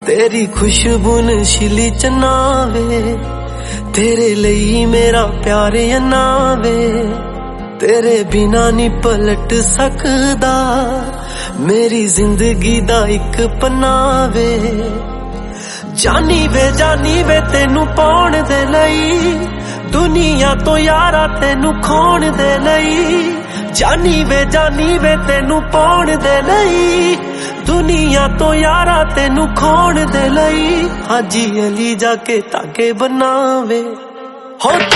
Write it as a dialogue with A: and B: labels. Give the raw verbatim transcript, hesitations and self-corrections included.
A: तेरी खुशबू नशीली चनावे, तेरे लई मेरा प्यार अनावे, तेरे बिना नी पलट सकदा मेरी जिंदगी दा इक पनावे। जानी वे जानी वे तेनू पाउण दे लई, दुनिया तो यारा तेनू खोण दे लई। जानी वे जानी वे तेनू पाउण दे लई, दुनिया तो यारा तेनू खोण दे लई। हाजी अली जाके ताके बनावे हो।